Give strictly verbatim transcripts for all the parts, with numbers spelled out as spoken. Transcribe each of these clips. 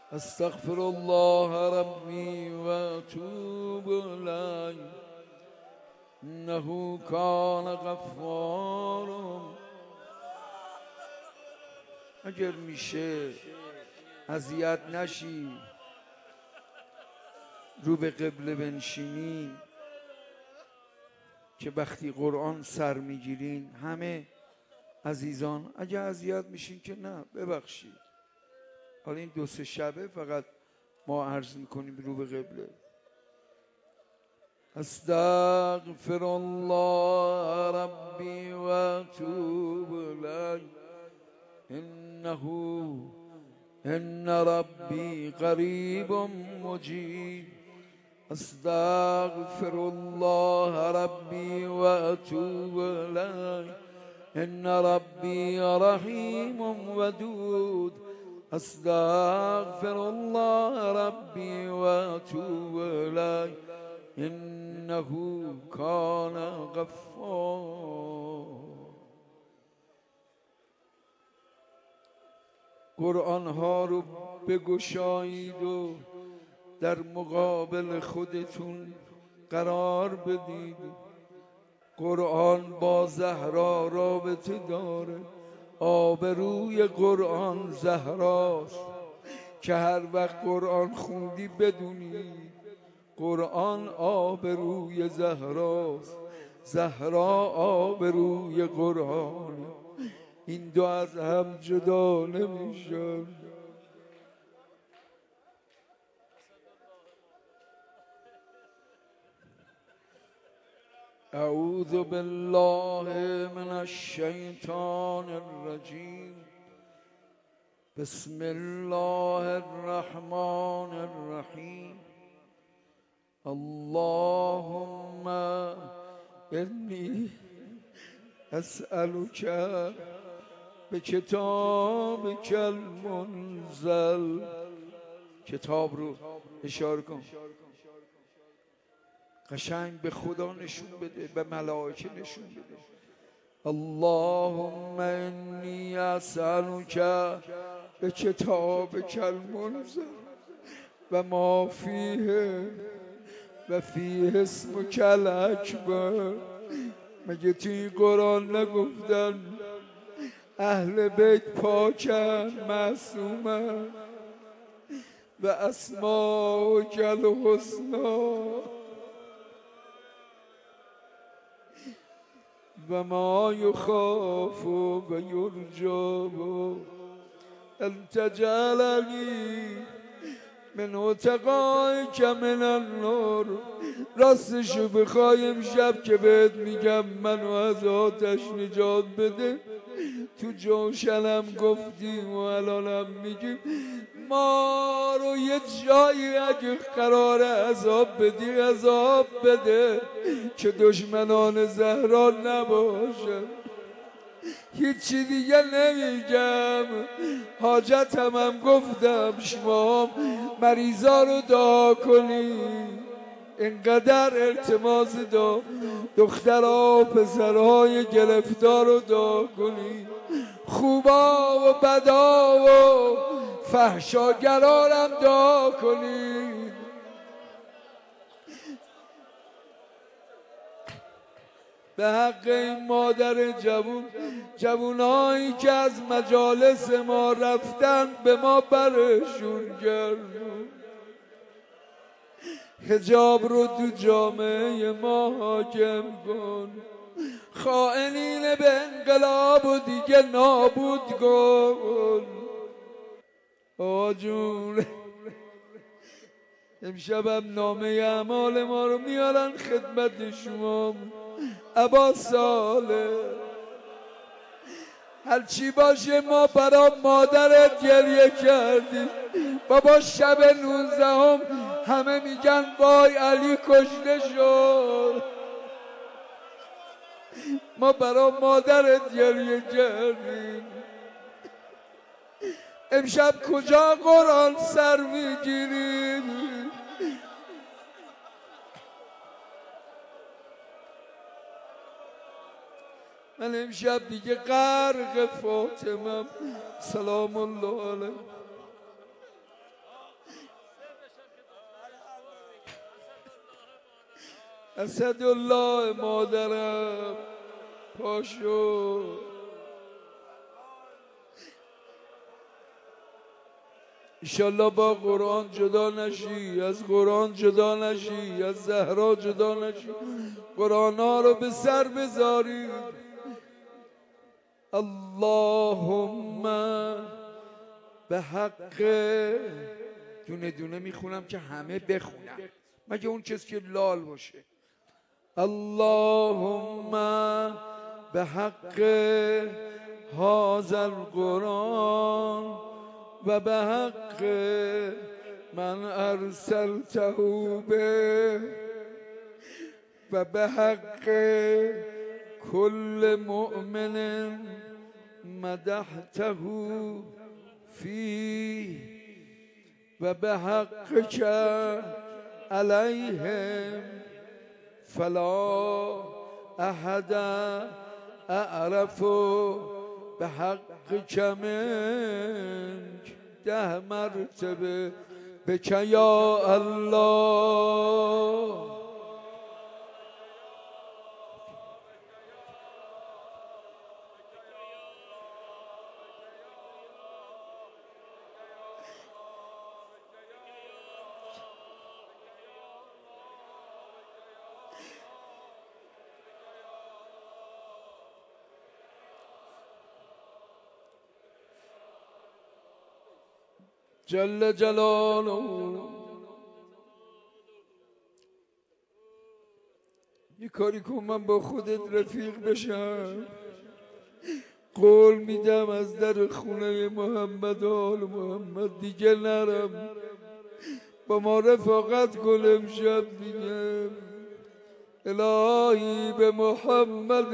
استغفر الله ربی و اتوب الیه انه کان غفارا. اگر میشه اذیت نشی، رو به قبله بنشینی که وقتی قرآن سر میگیرین همه عزیزان اگه اذیت میشین که نه ببخشید. حالا این دو سه شبه فقط ما عرض میکنیم رو به قبله. استغفر الله ربی و اتوب الیه انه ان ربی قریب مجیب. استغفر الله ربی و اتوب الیه ان ربی رحیم ودود. استغفر الله ربی و اتوب الیه انه کان غفار. قرآن ها رو بگشایید و در مقابل خودتون قرار بدید. قرآن با زهرا رابطه داره. آبروی قرآن زهراست که هر وقت قرآن خوندی بدونی قرآن آبروی زهراست، زهرا آبروی قرآن. این دو از هم جدا نمیشن. اعوذ بالله من الشیطان الرجیم. بسم الله الرحمن الرحیم. اللهم انی اسألک بکتابک المنزل. کتاب رو اشاره کن، قشنگ به خدا نشون بده، به ملائکه نشون بده. اللهم انی اسألک بکتابک المنزل و ما فیه و فیه اسمک الاکبر. مگه توی قرآن نگفتن اهل بیت پاکن معصومن و اسماءک الحسنا و ما یخاف و یرجا ان تجعلنی من اتقائک من النار. راستشو بخوای امشب که بهت میگم منو از آتش نجات بده. تو جوشنم گفتی و الانم میگی ما رو یه جایی اگه قرار عذاب بدی عذاب بده که دشمنان زهرا نباشن. هیچی دیگه نمیگم. حاجتم هم گفتم شما مریضا رو دعا کنی. اینقدر التماس دا دخترها و پسرهای گرفتار رو دعا کنی. خوبا و بدا و فحشاگرارم دعا کنی. به حق این مادر جوون، جوونایی که از مجالس ما رفتن به ما برشون گردون. حجاب رو تو جامعه ما حاکم کن. خائنین به انقلاب و دیگه نابود کن. آقا جون امشبم نامه اعمال ما رو میارن خدمت شما. ابا صالح هرچی باشه ما برا مادرت گریه کردیم. بابا شب نوزدهم همه میگن وای علی کشته شد. ما برا مادرت گریه کردیم. امشب کجا قرآن سر میگیریم؟ من امشب دیگه غرق فاطمه. سلام الله علیه. اسدالله مادرم پاشو. ایشالله با قرآن جدا نشی، از قرآن جدا نشی، از زهرا جدا نشی، قرآن ها رو به سر بذاری. اللهم به حق، دونه دونه میخونم که همه بخونم مگه اون کسی که لال باشه. اللهم به حق هذا القرآن و به حق من ارسلته به و به حق کل مؤمن مدحته فیه و به حق که علیهم فلا احد اعرف به حق کمنک. ده مرتبه بک یا الله. جل جلاله. یه کاری کن من با خودت رفیق بشم. قول میدم از در خونه محمد آل محمد دیگه نرم. با ما رفاقت کن امشب دیگه. الهی به محمد،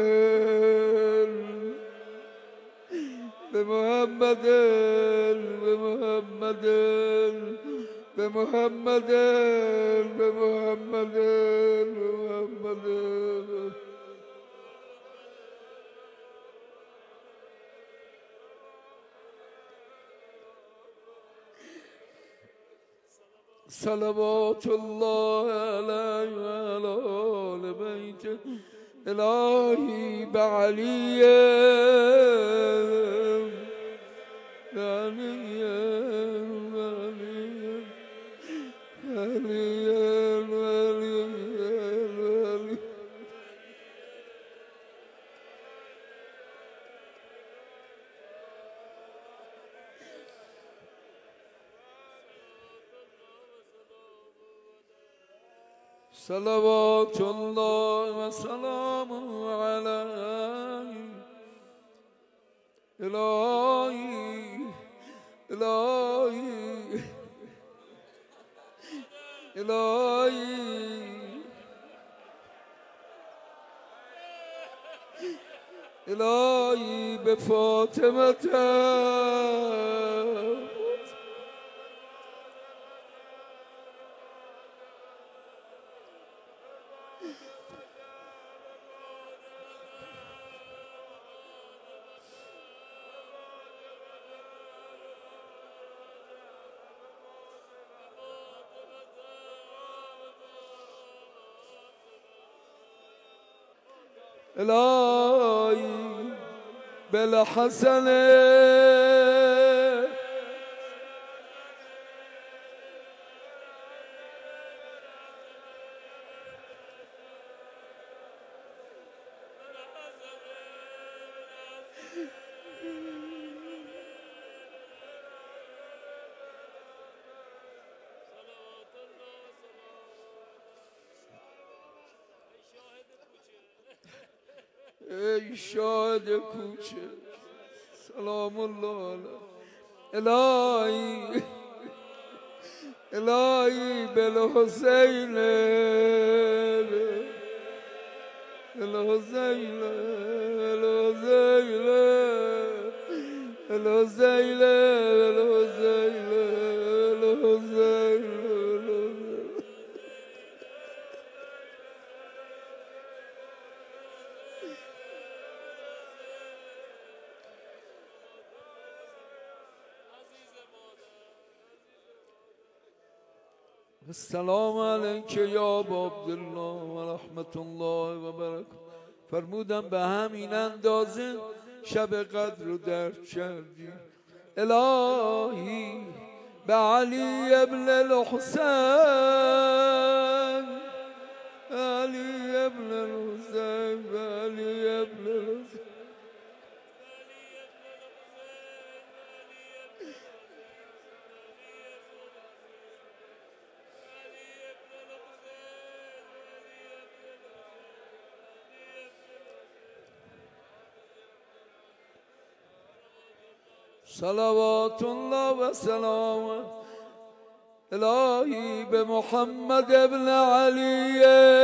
به محمد، به محمد، به محمد، به محمد، به محمد. صلوات الله علیه و علی آل بیته. الهی بعلی علی علی علی. صلوات الله و سلامه علیه. الهی الهی الهی الهی به فاطمه الهی بالحسن ای شاهد کوچه سلام الله علیه. الهی الهی بالحسین الحسین الحسین الحسین الحسین الحسین. السلام علیک یا ابا عبدالله و رحمت الله و برکاته. فرمودم به همین اندازه شب قدر رو درک کردی. الهی به علی ابن الحسین، علی ابن الحسین، به علی ابن الحسین، صلوات الله و سلام الهی به محمد ابن علی،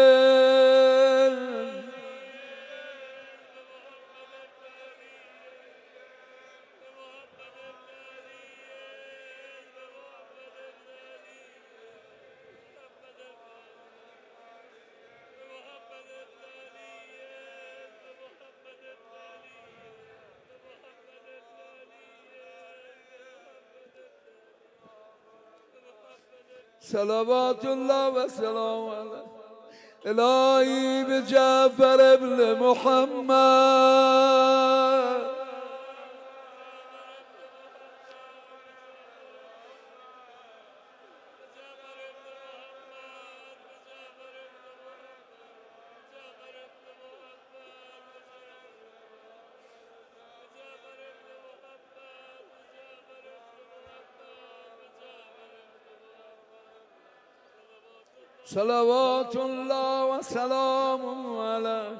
صلوات الله و سلام علیه. الهی به جعفر ابن محمد، صلوات الله و سلام علیه.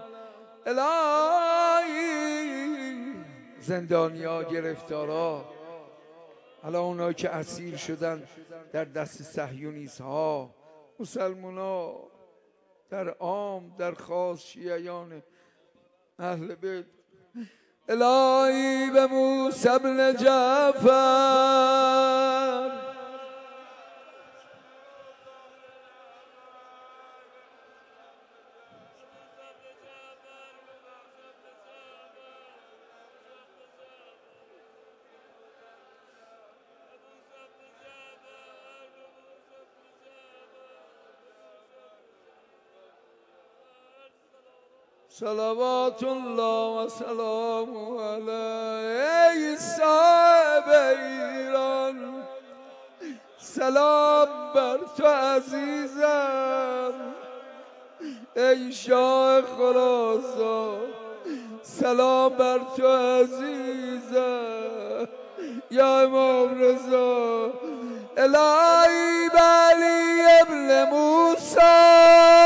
الهی زندانیا، گرفتارا، حالا اونایی که اسیر شدن در دست صهیونیست ها، مسلمونا در عام، در خاص، شیعیان اهل بیت، الهی به موسی بن جعفر، صلوات الله و سلام علیه. ای صاحب ایران، سلام بر تو عزیزم. ای شاه خراسان، سلام بر تو عزیزم. یا امام رضا، الهی به علی ابن موسی،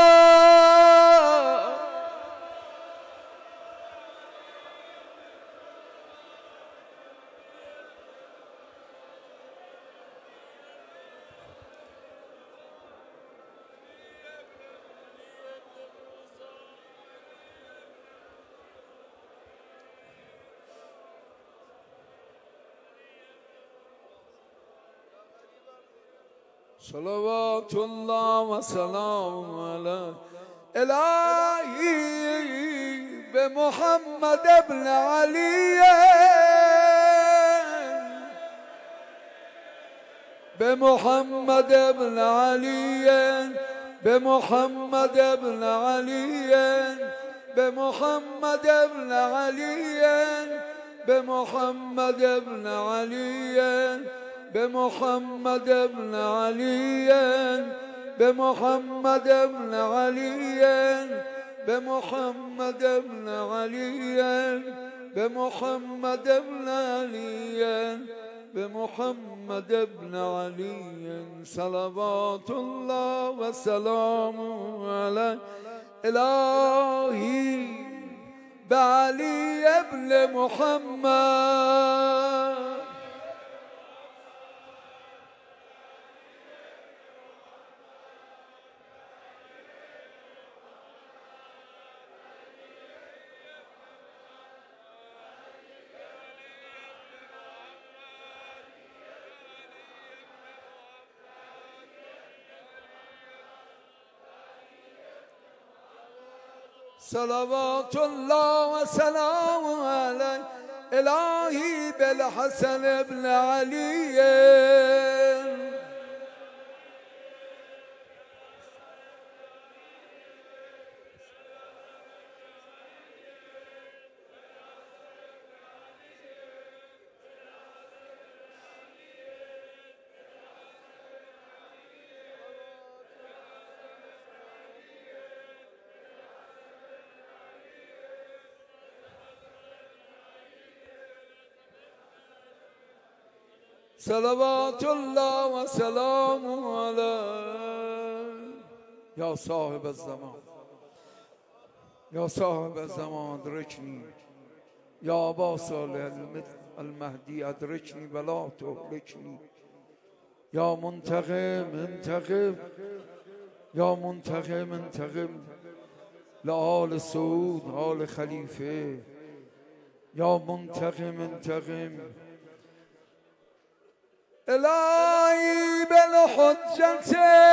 صلوات الله و سلام علیه. الهی به محمد ابن علی، به محمد ابن علی، به محمد ابن علی، به محمد ابن علی، به محمد ابن علی، به محمد ابن علی، به محمد ابن علی، به محمد ابن علی، به محمد ابن علی، به محمد ابن علی. صلوات الله و سلام علیه. الهی به علی ابن محمد، صلوات الله و سلام علیه. الهی بالحسن ابن علی، صلوات الله و سلام علیه یا صاحب الزمان یا صاحب الزمان ادرکنی یا ابا صالح المهدی ادرکنی ولا تهلکنی یا منتقم انتقم یا منتقم انتقم لآل سعود آل خلیفه یا منتقم انتقم الهی بالحجت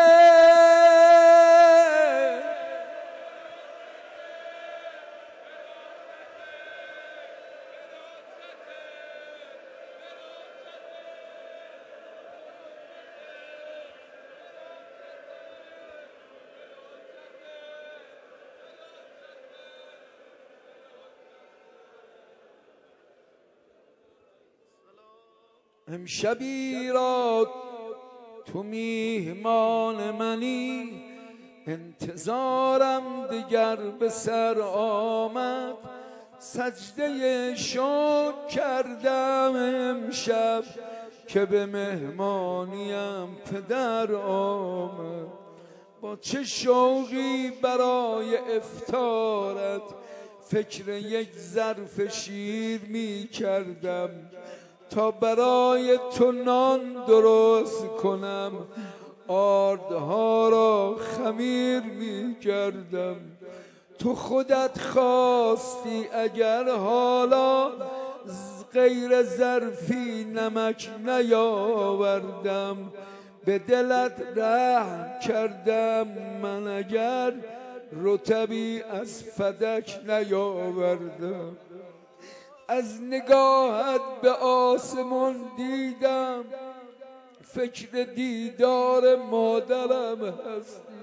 امشبی را تو میهمان منی انتظارم دیگر به سر آمد سجده شکر کردم امشب که به مهمانیم پدر آمد با چه شوقی برای افطارت فکر یک ظرف شیر می کردم تا برای تو نان درست کنم آردها را خمیر می کردم تو خودت خواستی اگر حالا غیر ظرفی نمک نیاوردم به دلت رحم کردم من اگر رطبی از فدک نیاوردم از نگاهت به آسمان دیدم فکر دیدار مادرم هستی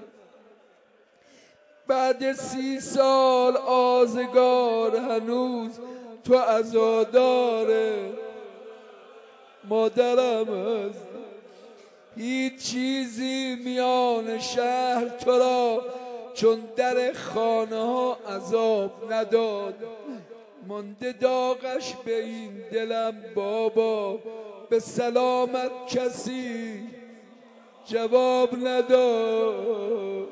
بعد سی سال آزگار هنوز تو عزادار مادرم هستی هیچ چیزی میان شهر تو را چون در خانه ها عذاب نداد مانده داغش به این دلم بابا به سلامت کسی جواب نداد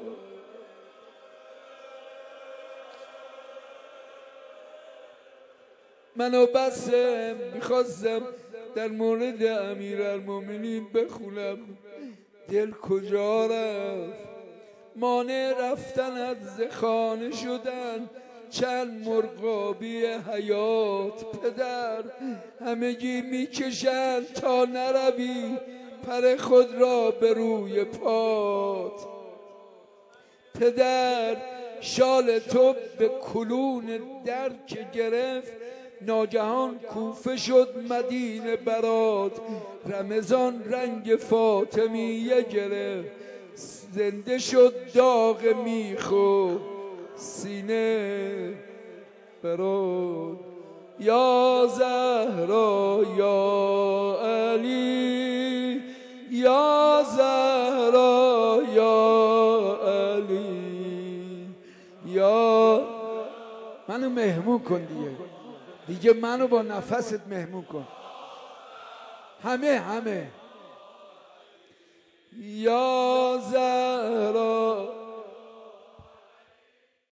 منو بسه میخواستم در مورد امیرالمومنین بخونم دل کجا رفت مانع رفتن از خانه شدن چند مرغابی حیات پدر همگی میکشند تا نروی پر خود را به روی پات پدر شال تو به کلون در که گرفت ناگهان کوفه شد مدینه برات رمضان رنگ فاطمیه گرفت زنده شد داغ میخو سینه برات یا زهرا یا علی یا زهرا یا علی یا منو مهمون کن دیگه دیگه منو با نفست مهمون کن همه همه یا زهرا